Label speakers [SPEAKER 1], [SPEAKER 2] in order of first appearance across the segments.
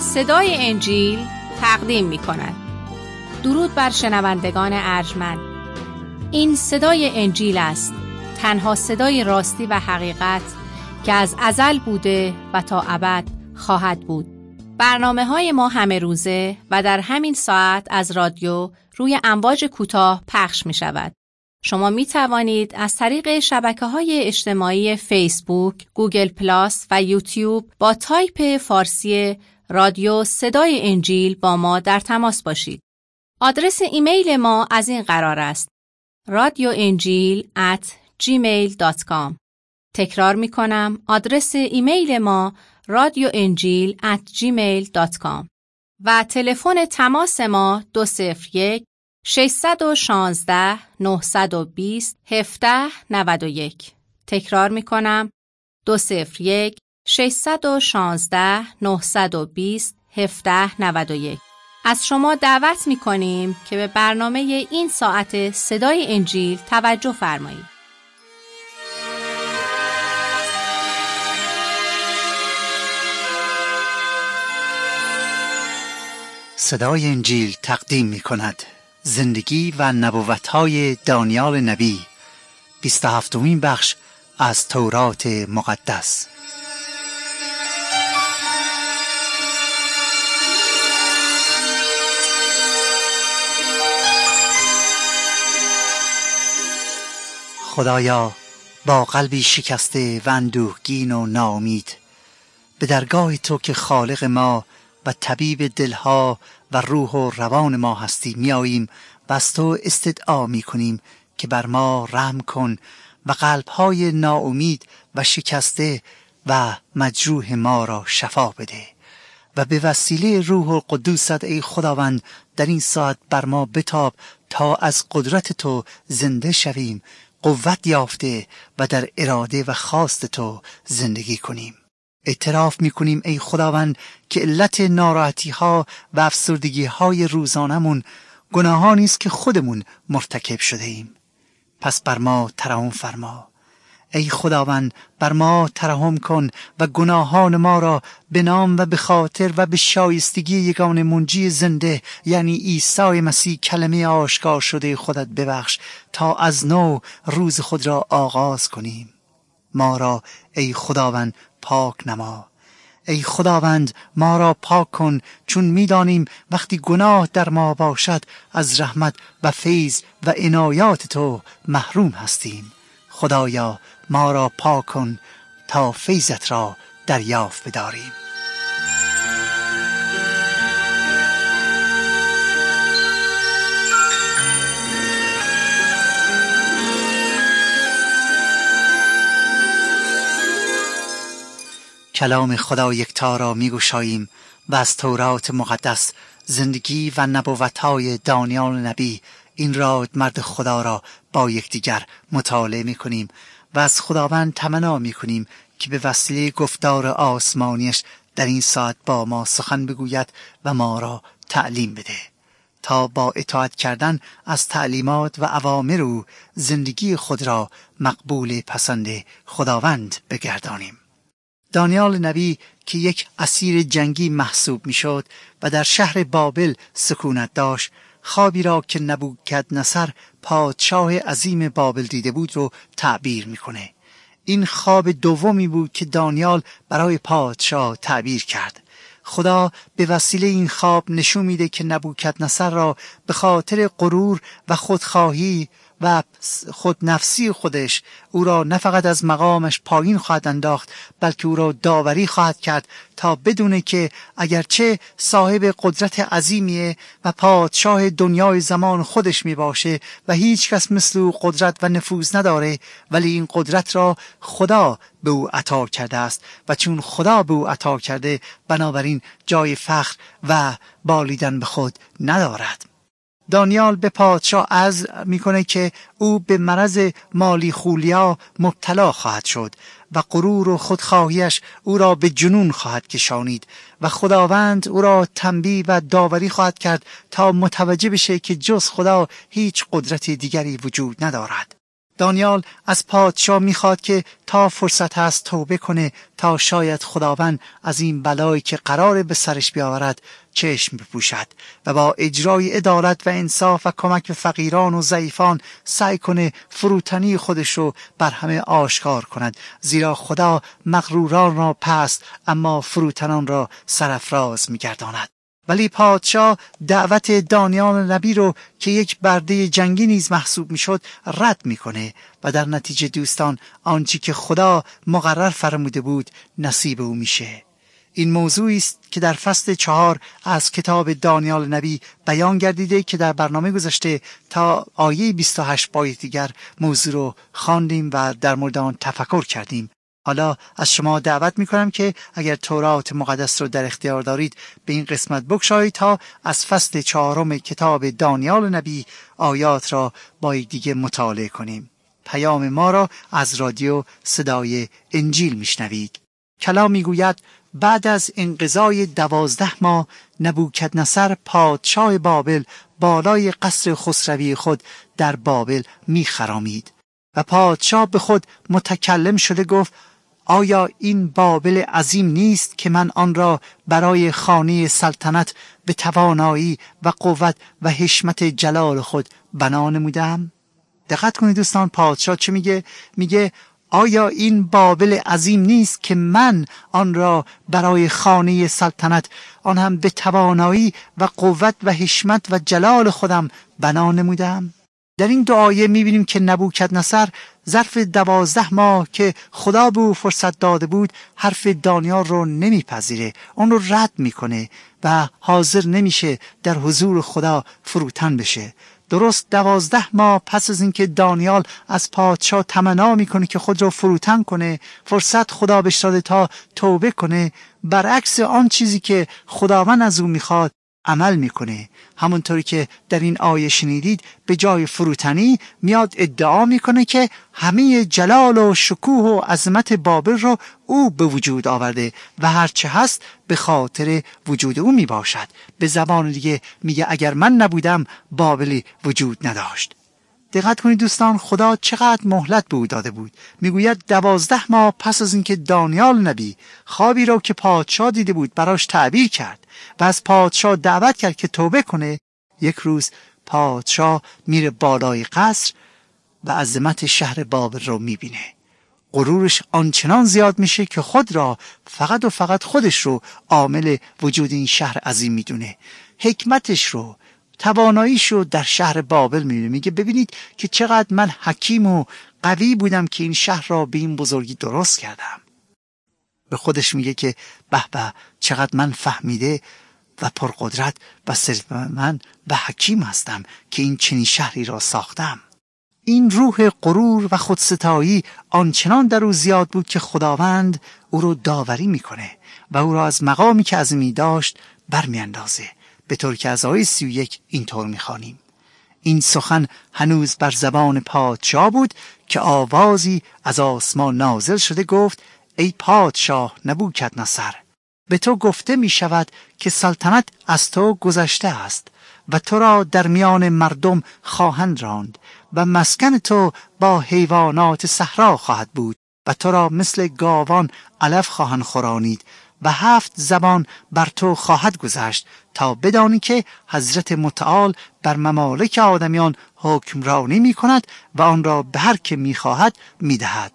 [SPEAKER 1] صدای انجیل تقدیم می کند. درود بر شنوندگان ارجمند. این صدای انجیل است، تنها صدای راستی و حقیقت که از ازل بوده و تا ابد خواهد بود. برنامه‌های ما همه روزه و در همین ساعت از رادیو روی امواج کوتاه پخش می شود. شما می توانید از طریق شبکه‌های اجتماعی فیسبوک، گوگل پلاس و یوتیوب با تایپ فارسی رادیو صدای انجیل با ما در تماس باشید. آدرس ایمیل ما از این قرار است: radioenjil@gmail.com. تکرار می کنم، آدرس ایمیل ما radioenjil@gmail.com و تلفن تماس ما 201-616-920-1791. تکرار می کنم، 201-616-920-1791. از شما دعوت می کنیم که به برنامه این ساعت صدای انجیل توجه فرمایید.
[SPEAKER 2] صدای انجیل تقدیم می کند زندگی و نبوت‌های دانیال نبی، 27مین بخش از تورات مقدس. خدایا، با قلبی شکسته و اندوهگین و ناامید به درگاه تو که خالق ما و طبیب دلها و روح و روان ما هستی میاییم و از تو استدعا میکنیم که بر ما رحم کن و قلبهای ناامید و شکسته و مجروح ما را شفا بده و به وسیله روح القدوست ای خداوند در این ساعت بر ما بتاب تا از قدرت تو زنده شویم، قوت یافته و در اراده و خواست تو زندگی کنیم. اعتراف میکنیم ای خداوند که علت ناراحتی ها و افسردگی های روزانمون گناهانی است که خودمون مرتکب شده ایم. پس بر ما ترحم فرما ای خداوند، بر ما ترحم کن و گناهان ما را به نام و به خاطر و به شایستگی یگانه منجی زنده یعنی عیسی مسیح کلمه آشکار شده خودت ببخش تا از نو روز خود را آغاز کنیم. ما را ای خداوند پاک نما. ای خداوند ما را پاک کن، چون می‌دانیم وقتی گناه در ما باشد از رحمت و فیض و عنایات تو محروم هستیم. خدایا ما را پاک کن تا فیضت را دریافت بداریم. کلام خدا یکتا را میگشاییم و از تورات مقدس زندگی و نبوت‌های دانیال نبی این راد مرد خدا را با یکدیگر مطالعه میکنیم و از خداوند تمنا میکنیم که به وسیله گفتار آسمانیش در این ساعت با ما سخن بگوید و ما را تعلیم بده تا با اطاعت کردن از تعلیمات و اوامر او زندگی خود را مقبول پسند خداوند بگردانیم. دانیال نبی که یک اسیر جنگی محسوب میشد و در شهر بابل سکونت داشت، خوابی را که نبوکدنصر پادشاه عظیم بابل دیده بود رو تعبیر میکنه. این خواب دومی بود که دانیال برای پادشاه تعبیر کرد. خدا به وسیله این خواب نشون میده که نبوکدنصر را به خاطر غرور و خودخواهی و خودنفسی خودش او را نه فقط از مقامش پایین خواهد انداخت بلکه او را داوری خواهد کرد تا بدونه که اگرچه صاحب قدرت عظیمیه و پادشاه دنیای زمان خودش می باشه و هیچ کس مثل او قدرت و نفوذ نداره، ولی این قدرت را خدا به او عطا کرده است و چون خدا به او عطا کرده بنابراین جای فخر و بالیدن به خود ندارد. دانیال به پادشاه عرض میکنه که او به مرض مالی خولیا مبتلا خواهد شد و غرور و خودخواهیش او را به جنون خواهد کشانید و خداوند او را تنبیه و داوری خواهد کرد تا متوجه بشه که جز خدا هیچ قدرت دیگری وجود ندارد. دانیال از پادشاه میخواد که تا فرصت هست توبه کنه تا شاید خداوند از این بلایی که قراره به سرش بیاورد چشم بپوشد و با اجرای عدالت و انصاف و کمک به فقیران و ضعیفان سعی کنه فروتنی خودش رو بر همه آشکار کند، زیرا خدا مغروران را پست اما فروتنان را سرافراز میگرداند. ولی پادشاه دعوت دانیال نبی رو که یک برده جنگی نیز محسوب میشد رد میکنه و در نتیجه دوستان آنچه که خدا مقرر فرموده بود نصیب او میشه. این موضوعی است که در فصل 4 از کتاب دانیال نبی بیان گردیده که در برنامه گذشته تا آیه 28 با یکدیگر موضوع رو خواندیم و در مورد آن تفکر کردیم. حالا از شما دعوت میکنم که اگر تورات مقدس رو در اختیار دارید به این قسمت بگشایید تا از فصل 4 کتاب دانیال نبی آیات را با یکدیگه مطالعه کنیم. پیام ما را از رادیو صدای انجیل میشنوید. کلام میگوید بعد از انقضای 12 ماه نبوکدنصر پادشاه بابل بالای قصر خسروی خود در بابل میخرامید و پادشاه به خود متکلم شده گفت آیا این بابل عظیم نیست که من آن را برای خانه سلطنت به توانایی و قوت و حشمت جلال خود بنا نمودم؟ دقت کنید دوستان، پادشاه چه میگه؟ میگه آیا این بابل عظیم نیست که من آن را برای خانه سلطنت آن هم به توانایی و قوت و حشمت و جلال خودم بنا نمودم؟ در این دو آیه میبینیم که نبوکدنصر ظرف 12 ماه که خدا به او فرصت داده بود حرف دانیال رو نمیپذیره، اون رو رد میکنه و حاضر نمیشه در حضور خدا فروتن بشه. درست 12 ماه پس از اینکه دانیال از پادشاه تمنا میکنه که خود رو فروتن کنه، فرصت خدا بهش داده تا توبه کنه، برعکس آن چیزی که خداوند از او میخواد عمل میکنه. همونطوری که در این آیه شنیدید به جای فروتنی میاد ادعا میکنه که همه جلال و شکوه و عظمت بابل رو او به وجود آورده و هرچه هست به خاطر وجود او میباشد. به زبان دیگه میگه اگر من نبودم بابلی وجود نداشت. دقت کنید دوستان، خدا چقدر مهلت به او داده بود. میگوید 12 ماه پس از اینکه دانیال نبی خوابی را که پادشاه دیده بود براش تعبیر کرد و از پادشاه دعوت کرد که توبه کنه، یک روز پادشاه میره بالای قصر و عظمت شهر بابل رو میبینه. غرورش آنچنان زیاد میشه که خود را فقط و فقط خودش رو عامل وجود این شهر عظیم میدونه. حکمتش رو، تواناییش رو در شهر بابل میبینه. میگه ببینید که چقدر من حکیم و قوی بودم که این شهر را به این بزرگی درست کردم. به خودش میگه که به به چقدر من فهمیده و پرقدرت و ثروتمند و حکیم هستم که این چنین شهری را ساختم. این روح غرور و خودستایی آنچنان در او زیاد بود که خداوند او رو داوری میکنه و او را از مقامی که عظیمی داشت برمیاندازه، به طور که از آیه 31 اینطور میخوانیم: این سخن هنوز بر زبان پادشاه بود که آوازی از آسمان نازل شده گفت ای پادشاه نبوکدنصر، به تو گفته می شود که سلطنت از تو گذشته است و تو را در میان مردم خواهند راند و مسکن تو با حیوانات صحرا خواهد بود و تو را مثل گاوان علف خواهند خورانید و 7 زبان بر تو خواهد گذشت تا بدانی که حضرت متعال بر ممالک آدمیان حکمرانی می کند و آن را به هر که می خواهد می دهد.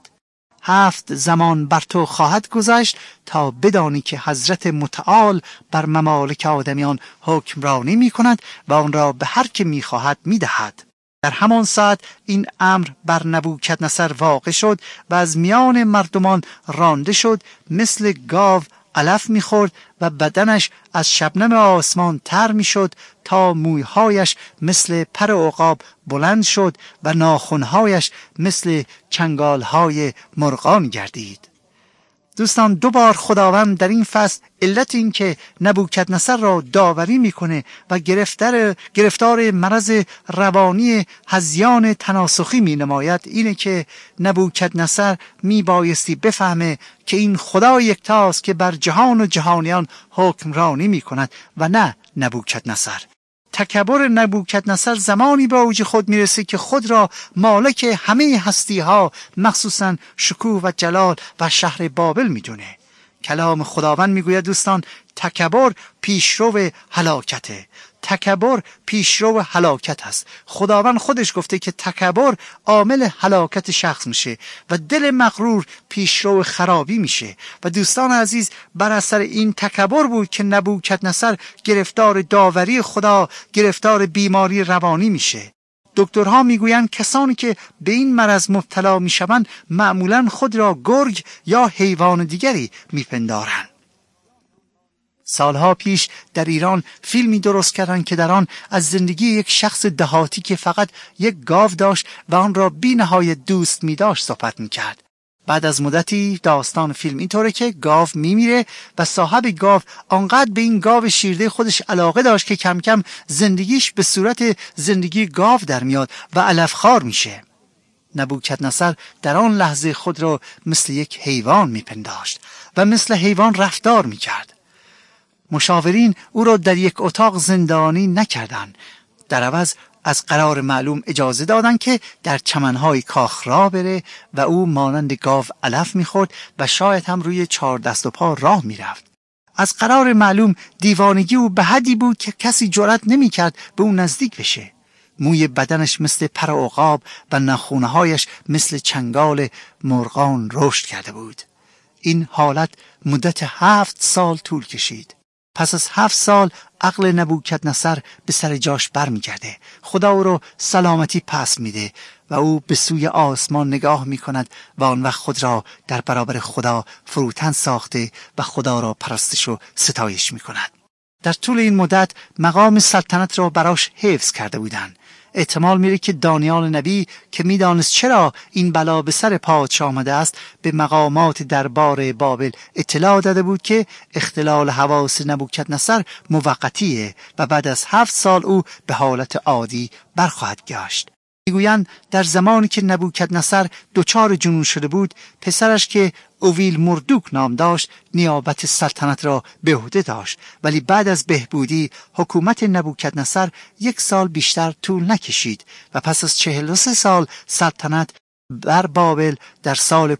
[SPEAKER 2] 7 زمان بر تو خواهد گذشت تا بدانی که حضرت متعال بر ممالک آدمیان حکمرانی می کند و آن را به هر که می خواهد می دهد. در همان ساعت این امر بر نبوکدنصر واقع شد و از میان مردمان رانده شد، مثل گاو علف می‌خورد و بدنش از شبنم آسمان تر می‌شد تا مویهایش مثل پر عقاب بلند شد و ناخن‌هایش مثل چنگال‌های مرغان گردید. دوستان، 2 بار خداوند در این فصل علت این که نبوکدنصر را داوری میکنه و گرفتار مرض روانی هذیان تناسخی می نماید اینه که نبوکدنصر می بایستی بفهمه که این خدا یکتاست که بر جهان و جهانیان حکمرانی می کند و نه نبوکدنصر. تکبر نبوکدنصر زمانی به اوج خود میرسه که خود را مالک همه هستی ها مخصوصا شکوه و جلال و شهر بابل میدونه. کلام خداوند میگوید دوستان تکبر پیشرو هلاکته. تکبر پیشرو هلاکت است. خداوند خودش گفته که تکبر عامل هلاکت شخص میشه و دل مغرور پیشرو خرابی میشه. و دوستان عزیز بر اثر این تکبر بود که نبوکدنصر گرفتار داوری خدا، گرفتار بیماری روانی میشه. دکترها میگویند کسانی که به این مرض مبتلا میشوند معمولا خود را گرگ یا حیوان دیگری میپندارند. سالها پیش در ایران فیلمی درست کردند که در آن از زندگی یک شخص دهاتی که فقط یک گاو داشت و آن را بی نهایت دوست می داشت صحبت می کرد. بعد از مدتی داستان فیلم اینطوره که گاو میمیره و صاحب گاو آنقدر به این گاو شیرده خودش علاقه داشت که کم کم زندگیش به صورت زندگی گاو در میاد و علفخوار میشه. نبوکدنصر در آن لحظه خود را مثل یک حیوان میپنداشت و مثل حیوان رفتار میکرد. مشاورین او را در یک اتاق زندانی نکردند. در عوض از قرار معلوم اجازه دادند که در چمنهای کاخ راه بره و او مانند گاو علف میخورد و شاید هم روی 4 دست و پا راه میرفت. از قرار معلوم دیوانگی او به حدی بود که کسی جرأت نمیکرد به او نزدیک بشه. موی بدنش مثل پر عقاب و ناخن‌هایش مثل چنگال مرغان رشد کرده بود. این حالت مدت 7 سال طول کشید. پس از 7 سال عقل نبوکدنصر به سر جاش برمیگرده. خدا او رو سلامتی پس میده و او به سوی آسمان نگاه میکند و آن وقت خود را در برابر خدا فروتن ساخته و خدا را پرستش و ستایش میکند. در طول این مدت مقام سلطنت را براش حفظ کرده بودند. احتمال میره که دانیال نبی که میدانست چرا این بلا به سر پادشاه آمده است به مقامات دربار بابل اطلاع داده بود که اختلال حواس نبوکدنصر موقتیه و بعد از 7 سال او به حالت عادی برخواهد گشت. میگویند در زمانی که نبوکدنصر دچار جنون شده بود پسرش که اویل مردوک نام داشت نیابت سلطنت را به عهده داشت، ولی بعد از بهبودی حکومت نبوکدنصر 1 سال بیشتر طول نکشید و پس از 43 سال سلطنت بر بابل در سال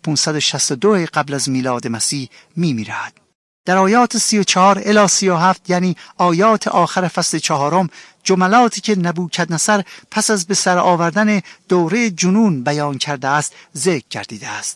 [SPEAKER 2] 562 قبل از میلاد مسیح میمیرد. در آیات 34 الی 37 یعنی آیات آخر فصل 4 جملاتی که نبوکدنصر پس از به سر آوردن دوره جنون بیان کرده است ذکر گردیده است.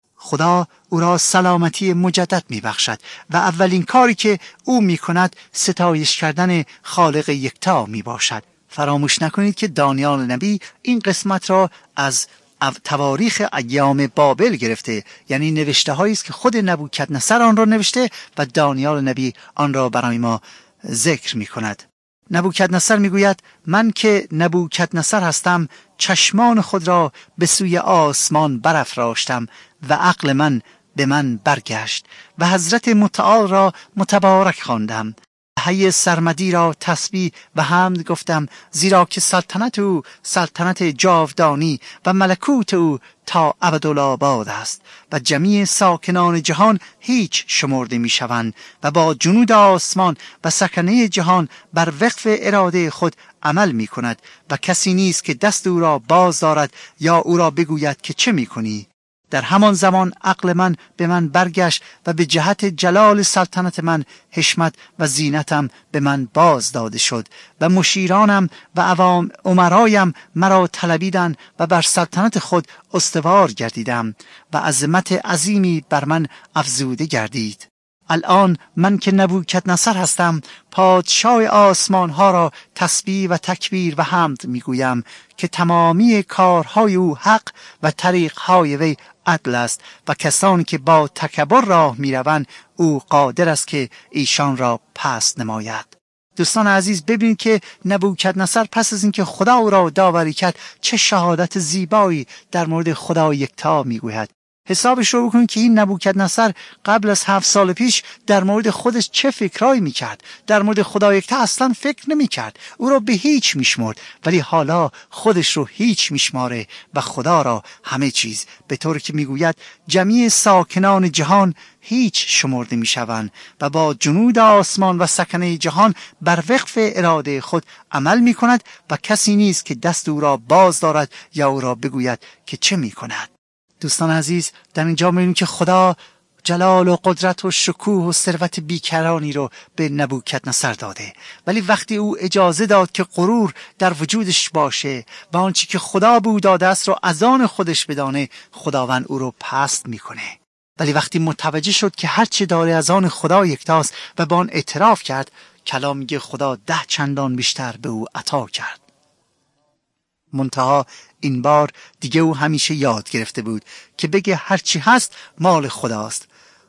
[SPEAKER 2] خدا او را سلامتی مجدد می بخشد و اولین کاری که او می کند ستایش کردن خالق یکتا می باشد. فراموش نکنید که دانیال نبی این قسمت را از تواریخ ایام بابل گرفته، یعنی نوشته هایی است که خود نبوکدنصر آن را نوشته و دانیال نبی آن را برای ما ذکر می کند. نبوکدنصر می گوید من که نبوکدنصر هستم چشمان خود را به سوی آسمان برافراشتم و عقل من به من برگشت و حضرت متعال را متبارک خواندم. حی سرمدی را تسبیح و حمد گفتم، زیرا که سلطنت او سلطنت جاودانی و ملکوت او تا ابدالآباد است و جمیع ساکنان جهان هیچ شمرده می شوند و با جنود آسمان و سکنه جهان بر وقف اراده خود عمل می کند و کسی نیست که دست او را باز دارد یا او را بگوید که چه می کنی. در همان زمان عقل من به من برگشت و به جهت جلال سلطنت من حشمت و زینتم به من باز داده شد و مشیرانم و عوام امرایم مرا طلبیدند و بر سلطنت خود استوار گردیدم و عظمت عظیمی بر من افزوده گردید. الان من که نبوکدنصر هستم پادشاه آسمان ها را تسبیح و تکبیر و حمد میگویم که تمامی کارهای او حق و طریقهای وی عدل است و کسانی که با تکبر راه میروند او قادر است که ایشان را پست نماید. دوستان عزیز ببینید که نبوکدنصر پس از اینکه خدا او را داوری کرد چه شهادت زیبایی در مورد خدا یکتا میگوید. حسابش رو بکنید که این نبوکدنصر قبل از 7 سال پیش در مورد خودش چه فکرایی میکرد. در مورد خدا یکتا اصلا فکر نمیکرد، او را به هیچ میشمرد، ولی حالا خودش رو هیچ میشماره و خدا را همه چیز، به طوری که میگوید جمیع ساکنان جهان هیچ شمرده میشوند و با جنود آسمان و سکنه جهان بر وفق اراده خود عمل میکند و کسی نیست که دست او را باز دارد یا او را بگوید که چه میکند. دوستان عزیز، در اینجا می‌بینیم که خدا جلال و قدرت و شکوه و ثروت بیکرانی رو به نبوکدنصر داده، ولی وقتی او اجازه داد که غرور در وجودش باشه و آنچه که خدا به او داده است رو از آن خودش بدانه، خداوند او رو پست میکنه. ولی وقتی متوجه شد که هر چه داره از آن خدا یکتاست و با آن اعتراف کرد، کلام میگه خدا 10 چندان بیشتر به او عطا کرد. منتها این بار دیگه او همیشه یاد گرفته بود که بگه هرچی هست مال خداست.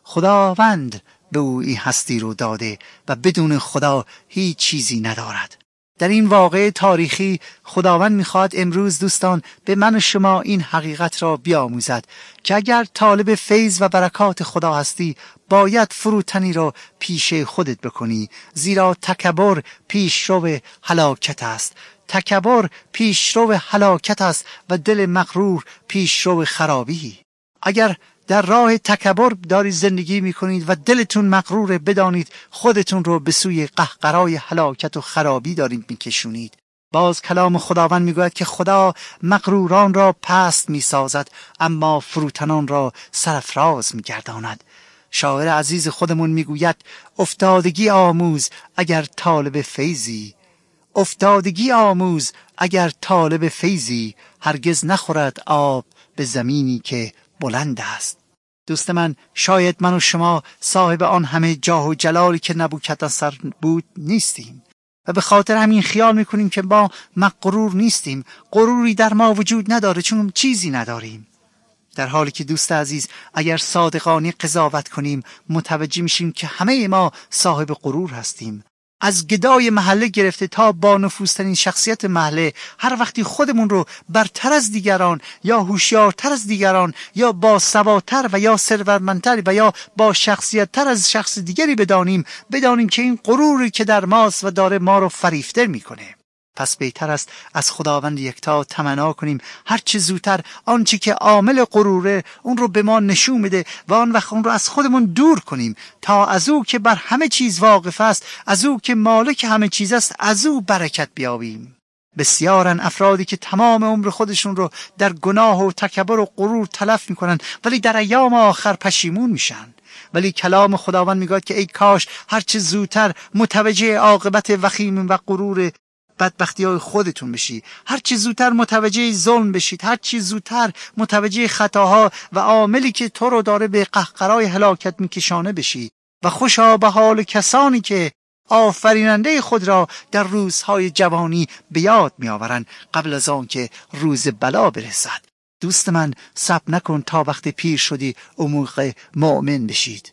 [SPEAKER 2] خداوند به او این هستی رو داده و بدون خدا هیچ چیزی ندارد. در این واقعه تاریخی خداوند میخواد امروز دوستان به من و شما این حقیقت را بیاموزد که اگر طالب فیض و برکات خدا هستی، باید فروتنی را پیش خودت بکنی، زیرا تکبر پیشرو هلاکت است. تکبر پیشرو هلاکت است و دل مغرور پیشرو خرابی. اگر در راه تکبر داری زندگی میکنید و دلتون مغروره، بدانید خودتون رو به سوی قهقرای هلاکت و خرابی دارید میکشونید. باز کلام خداوند میگوید که خدا مغروران را پست میسازد اما فروتنان را سرفراز میگرداند. شاعر عزیز خودمون میگوید افتادگی آموز اگر طالب فیضی، افتادگی آموز اگر طالب فیضی، هرگز نخورد آب به زمینی که بلند است. دوست من، شاید من و شما صاحب آن همه جاه و جلالی که نبوکدنصر بود نیستیم و به خاطر همین خیال میکنیم که ما مغرور نیستیم، غروری در ما وجود نداره چون چیزی نداریم. در حالی که دوست عزیز اگر صادقانه قضاوت کنیم متوجه میشیم که همه ما صاحب غرور هستیم. از گدای محله گرفته تا با نفوذترین شخصیت محله، هر وقتی خودمون رو برتر از دیگران یا هوشیارتر از دیگران یا با سوادتر و یا ثروتمندتر و یا با شخصیتتر از شخص دیگری بدانیم که این غروری که در ماست و داره ما رو فریفته میکنه. پس بهتر است از خداوند یکتا تمنا کنیم هر چه زودتر آنچه که عامل غروره اون رو به ما نشون میده و آن وقت اون رو از خودمون دور کنیم تا از او که بر همه چیز واقف است، از او که مالک همه چیز است، از او برکت بیابیم. بسیارن افرادی که تمام عمر خودشون رو در گناه و تکبر و غرور تلف میکنن ولی در ایام آخر پشیمون میشن. ولی کلام خداوند میگه که ای کاش هر چه زودتر متوجه عاقبت وخیم و غرور بدبختی‌های خودتون بشی، هر چی زودتر متوجه ظلم بشید، هر چی زودتر متوجه خطاها و عاملی که تو رو داره به قهقرای هلاکت میکشانه بشی و خوشا به حال کسانی که آفریننده خود را در روزهای جوانی به یاد میآورند قبل از آن که روز بلا برسد. دوست من، صبر نکن تا وقت پیر شدی اون موقع مؤمن بشید.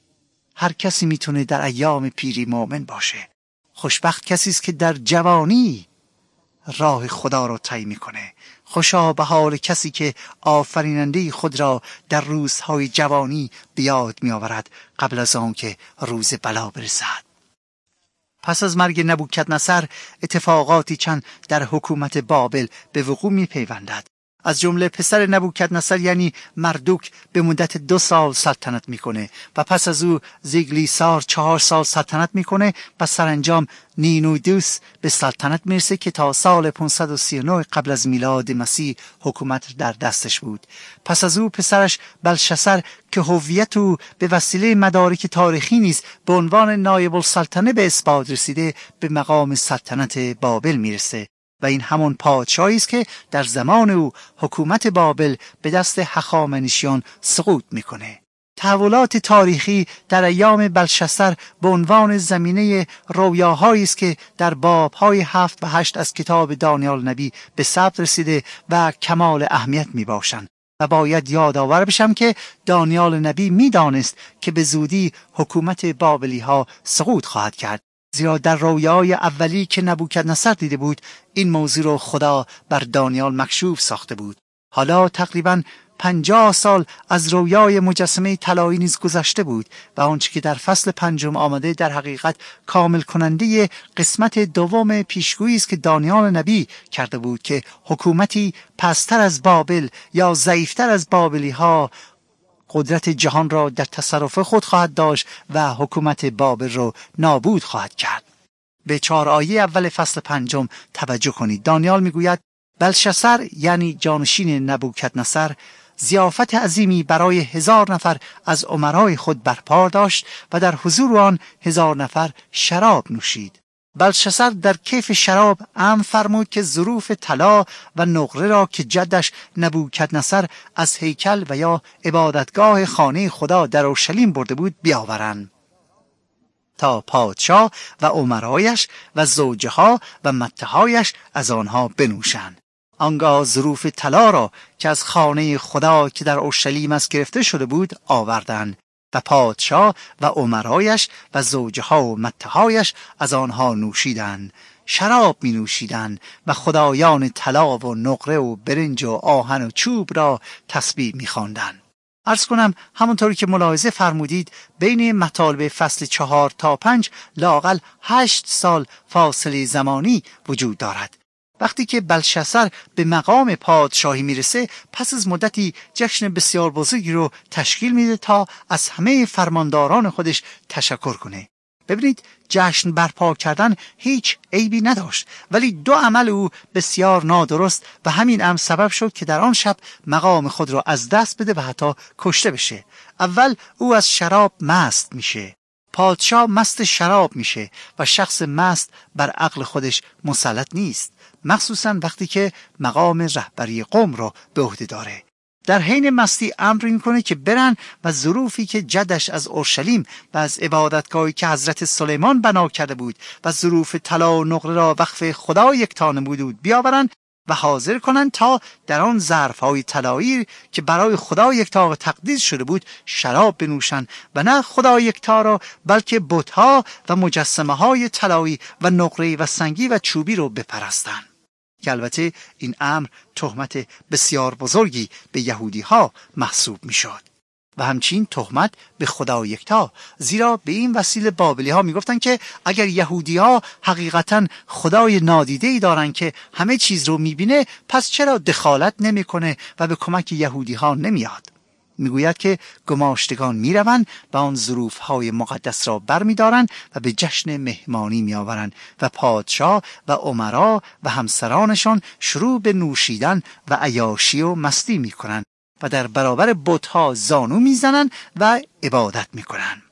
[SPEAKER 2] هر کسی میتونه در ایام پیری مؤمن باشه. خوشبخت کسی است که در جوانی راه خدا را طی میکنه. خوشا به حال کسی که آفریننده خود را در روزهای جوانی به یاد میآورد قبل از آن که روز بلا برسد. پس از مرگ نبوکدنصر اتفاقاتی چند در حکومت بابل به وقوع میپیوندد. از جمله پسر نبوکدنصر یعنی مردوک به مدت 2 سال سلطنت میکنه و پس از او زیگلیسار 4 سال سلطنت میکنه و سرانجام نینودوس به سلطنت میرسه که تا سال 539 قبل از میلاد مسیح حکومت در دستش بود. پس از او پسرش بلشسر که هویت او به وسیله مدارک تاریخی نیست به عنوان نایب السلطنه به اثبات رسیده به مقام سلطنت بابل میرسه و این همون پادشاهی است که در زمان او حکومت بابل به دست هخامنشیان سقوط میکنه. تحولات تاریخی در ایام بلشسر به عنوان زمینه رویاهایی است که در بابهای 7 و 8 از کتاب دانیال نبی به ثبت رسیده و کمال اهمیت میباشند و باید یادآور بشم که دانیال نبی میدانست که به زودی حکومت بابلی ها سقوط خواهد کرد، زیرا در رویای اولی که نبوکدنصر دیده بود این موضوع رو خدا بر دانیال مکشوف ساخته بود. حالا تقریباً 50 سال از رویای مجسمه طلایی نیز گذشته بود و آنچه که در فصل 5 آمده در حقیقت کامل کننده قسمت دوم پیشگویی است که دانیال نبی کرده بود که حکومتی پستر از بابل یا ضعیفتر از بابلی ها قدرت جهان را در تصرف خود خواهد داشت و حکومت بابل را نابود خواهد کرد. به 4 آیه اول فصل 5 توجه کنید. دانیال میگوید بلشسر یعنی جانشین نبوکدنصر ضیافت عظیمی برای 1000 نفر از امرای خود برپا داشت و در حضور آن 1000 نفر شراب نوشید. بلشسر در کیف شراب امر فرمود که ظروف طلا و نقره را که جدش نبوکدنصر از هیکل و یا عبادتگاه خانه خدا در اورشلیم برده بود بیاورند تا پادشاه و امرایش و زوجها و متهایش از آنها بنوشند. آنگاه ظروف طلا را که از خانه خدا که در اورشلیم است گرفته شده بود آوردند و پادشاه و امرایش و زوجها و متهایش از آنها نوشیدند. شراب می نوشیدند و خدایان طلا و نقره و برنج و آهن و چوب را تسبیح می خواندند. عرض کنم همونطوری که ملاحظه فرمودید بین مطالب فصل 4 تا 5 لااقل 8 سال فاصله زمانی وجود دارد. وقتی که بلشسر به مقام پادشاهی میرسه پس از مدتی جشن بسیار بزرگی رو تشکیل میده تا از همه فرمانداران خودش تشکر کنه. ببینید جشن برپا کردن هیچ عیبی نداشت، ولی 2 عمل او بسیار نادرست و همین امر سبب شد که در آن شب مقام خود را از دست بده و حتی کشته بشه. اول او از شراب مست میشه. پادشاه مست شراب میشه و شخص مست بر عقل خودش مسلط نیست، مخصوصا وقتی که مقام رهبری قوم را به عهده داره. در حین مستی امر میکنه که برن و ظروفی که جدش از اورشلیم و از عبادتگاهی که حضرت سلیمان بنا کرده بود و ظروف طلا و نقره را وقف خدا یکتا نموده بود بیاورن و حاضر کنن تا در آن ظرف‌های طلایی که برای خدا یکتا تقدیس شده بود شراب بنوشن و نه خدا یکتا را بلکه بت‌ها و مجسمه‌های طلایی و نقره و سنگی و چوبی رو بپرستن. که البته این امر تهمت بسیار بزرگی به یهودی ها محسوب می شد و همچین تهمت به خدا یکتا، زیرا به این وسیله بابلی ها می گفتن که اگر یهودی ها حقیقتا خدای نادیده‌ای دارن که همه چیز رو می بینه پس چرا دخالت نمی کنه و به کمک یهودی ها نمیاد؟ میگوید که گماشتگان میروند و آن ظروف‌های مقدس را برمی‌دارند و به جشن مهمانی می‌آورند و پادشاه و امرا و همسرانشان شروع به نوشیدن و عیاشی و مستی می‌کنند و در برابر بت‌ها زانو می‌زنند و عبادت می‌کنند.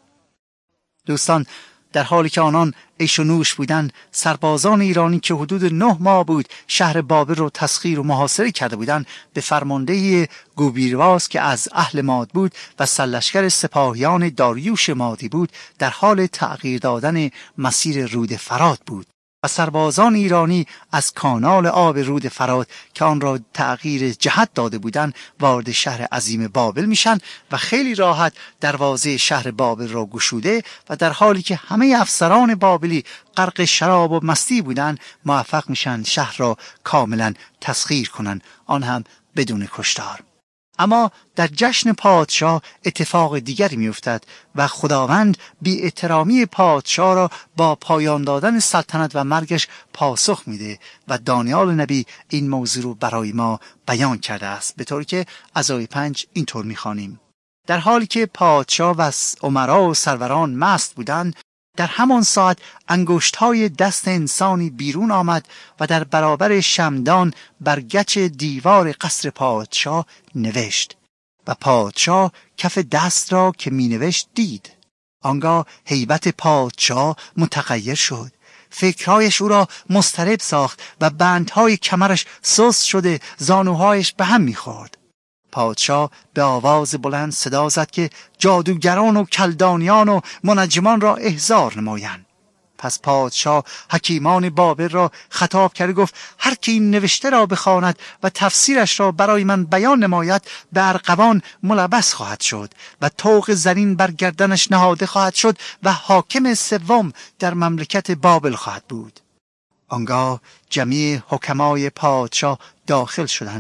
[SPEAKER 2] دوستان، در حالی که آنان عیش و نوش بودند، سربازان ایرانی که حدود 9 ماه بود شهر بابل رو تسخیر و محاصره کرده بودند به فرمانده گوبیرواز که از اهل ماد بود و سرلشکر سپاهیان داریوش مادی بود در حال تغییر دادن مسیر رود فرات بود و سربازان ایرانی از کانال آب رود فرات که آن را تغییر جهت داده بودند وارد شهر عظیم بابل میشن و خیلی راحت دروازه شهر بابل را گشوده و در حالی که همه افسران بابلی غرق شراب و مستی بودند موفق میشن شهر را کاملا تسخیر کنن، آن هم بدون کشتار. اما در جشن پادشاه اتفاق دیگری میافتد و خداوند بی احترامی پادشاه را با پایان دادن سلطنت و مرگش پاسخ میده و دانیال نبی این موضوع رو برای ما بیان کرده است، به طوری که از آیه 5 اینطور میخوانیم: در حالی که پادشاه و امرا و سروران مست بودند در همان ساعت انگشت‌های دست انسانی بیرون آمد و در برابر شمدان بر گچ دیوار قصر پادشاه نوشت و پادشاه کف دست را که می نوشت دید. آنگاه هیبت پادشاه متغیر شد، فکرهایش او را مضطرب ساخت و بندهای کمرش سست شده زانوهایش به هم می خورد. پادشاه به آواز بلند صدا زد که جادوگران و کلدانیان و منجمان را احضار نمایند. پس پادشاه حکیمان بابل را خطاب کرد، گفت هر که این نوشته را بخواند و تفسیرش را برای من بیان نماید به ارغوان ملبس خواهد شد و طوق زرین بر گردنش نهاده خواهد شد و حاکم سوم در مملکت بابل خواهد بود. آنگاه جمیع حکمای پادشاه داخل شدند،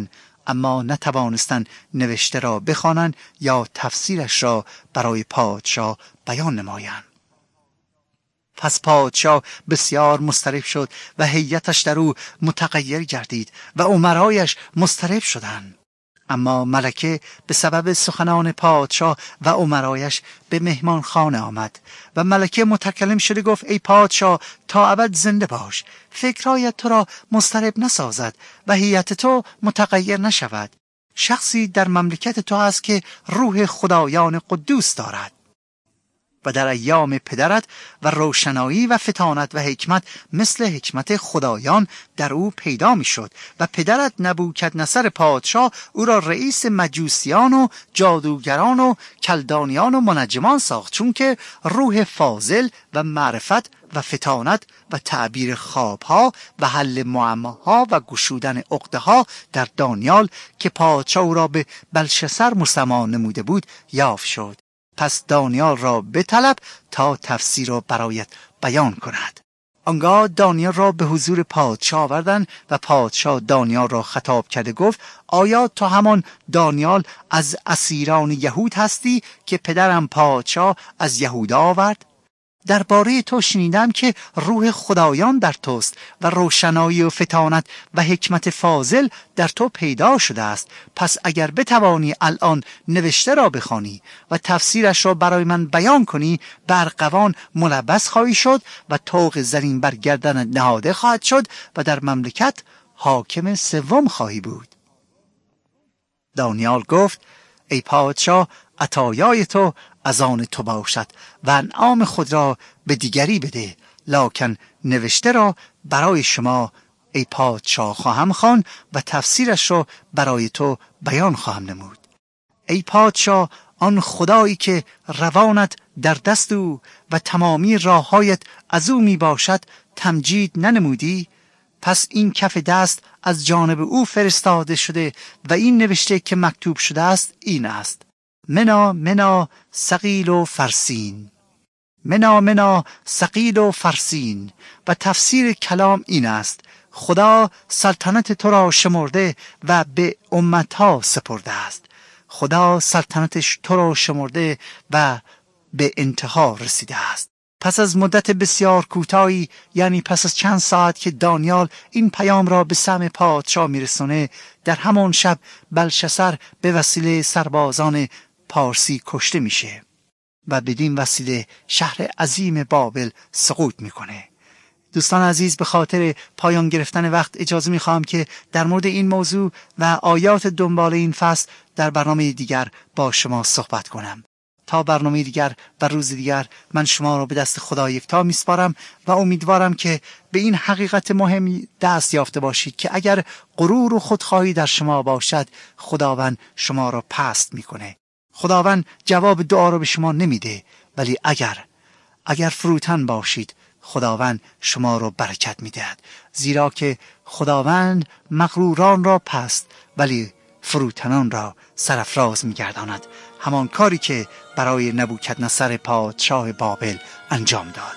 [SPEAKER 2] اما نتوانستند نوشته را بخوانند یا تفسیرش را برای پادشاه بیان نمایند. پس پادشاه بسیار مضطرب شد و هیئتش در او متغیر گردید و امرایش مضطرب شدند. اما ملکه به سبب سخنان پادشاه و امرایش به مهمان خانه آمد و ملکه متکلم شده گفت: ای پادشاه، تا ابد زنده باش. فکرایت تو را مضطرب نسازد و هیئت تو متغیر نشود. شخصی در مملکت تو هست که روح خدایان قدوس دارد و در ایام پدرت و روشنایی و فطانت و حکمت مثل حکمت خدایان در او پیدا می شد و پدرت نبوکدنصر پادشاه او را رئیس مجوسیان و جادوگران و کلدانیان و منجمان ساخت، چون که روح فاضل و معرفت و فطانت و تعبیر خوابها و حل معماها و گشودن عقده‌ها در دانیال که پادشاه او را به بلشسر مسلمان نموده بود یافت شد. پس دانیال را بطلب تا تفسیر را برایت بیان کند. آنگاه دانیال را به حضور پادشاه آوردند و پادشاه دانیال را خطاب کرده گفت: آیا تو همان دانیال از اسیران یهود هستی که پدرم پادشاه از یهودا آورد؟ درباره تو شنیدم که روح خدایان در توست و روشنایی و فطانت و حکمت فاضل در تو پیدا شده است. پس اگر بتوانی الان نوشته را بخوانی و تفسیرش را برای من بیان کنی، به ارغوان ملبس خواهی شد و طوق زرین بر گردن نهاده خواهد شد و در مملکت حاکم سوم خواهی بود. دانیال گفت: ای پادشاه، عطایای تو از آن تو باشد و انعام خود را به دیگری بده، لکن نوشته را برای شما ای پادشاه خواهم خواند و تفسیرش را برای تو بیان خواهم نمود. ای پادشاه، آن خدایی که روانت در دست او و تمامی راههایت از او می باشد تمجید ننمودی؟ پس این کف دست از جانب او فرستاده شده و این نوشته که مکتوب شده است این است: منا منا ثقیل و فرسین، منا منا ثقیل و فرسین. و تفسیر کلام این است: خدا سلطنت تو را شمرده و به امتها سپرده است. خدا سلطنتش تو را شمرده و به انتها رسیده است. پس از مدت بسیار کوتاهی، یعنی پس از چند ساعت که دانیال این پیام را به سمع پادشاه میرسونه، در همان شب بلشسر به وسیله سربازان پارسی کشته میشه و بدین وسیله شهر عظیم بابل سقوط میکنه. دوستان عزیز، به خاطر پایان گرفتن وقت اجازه میخوام که در مورد این موضوع و آیات دنبال این فصل در برنامه دیگر با شما صحبت کنم. تا برنامه دیگر و روز دیگر من شما را به دست خدا یکتا میسپارم و امیدوارم که به این حقیقت مهم دست یافته باشید که اگر غرور و خودخواهی در شما باشد، خداوند شما را پست میکنه. خداوند جواب دعا را به شما نمیده، ولی اگر فروتن باشید، خداوند شما را برکت میدهد، زیرا که خداوند مغروران را پست ولی فروتنان را سرافراز میگرداند. همان کاری که برای نبوکدنصر پادشاه بابل انجام داد.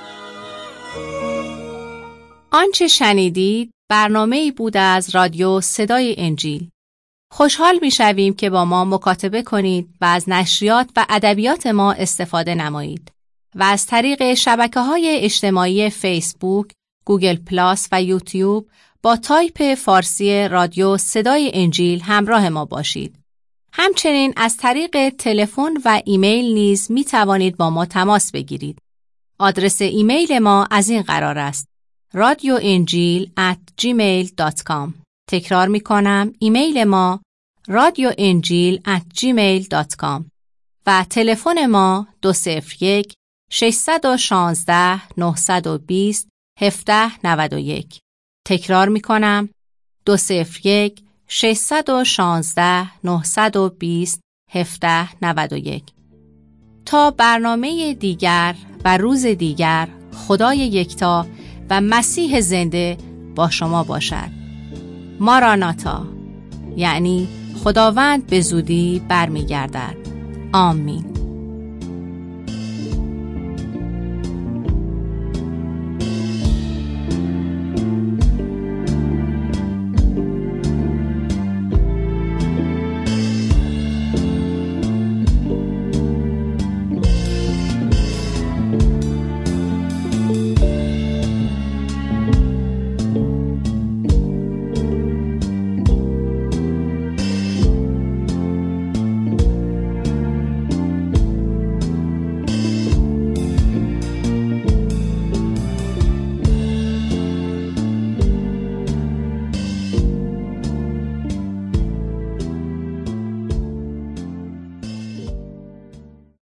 [SPEAKER 1] آنچه شنیدید برنامه‌ای بود از رادیو صدای انجیل. خوشحال می‌شویم که با ما مکاتبه کنید و از نشریات و ادبیات ما استفاده نمایید و از طریق شبکه‌های اجتماعی فیسبوک، گوگل پلاس و یوتیوب با تایپ فارسی رادیو صدای انجیل همراه ما باشید. همچنین از طریق تلفن و ایمیل نیز می توانید با ما تماس بگیرید. آدرس ایمیل ما از این قرار است: radioenjil@gmail.com. تکرار می کنم، ایمیل ما radioenjil@gmail.com و تلفن ما 201 616 920 1791. تکرار می کنم، 201 616 920 1791. تا برنامه دیگر و روز دیگر، خدای یکتا و مسیح زنده با شما باشد. ماراناتا، یعنی خداوند به زودی برمیگردد. آمین.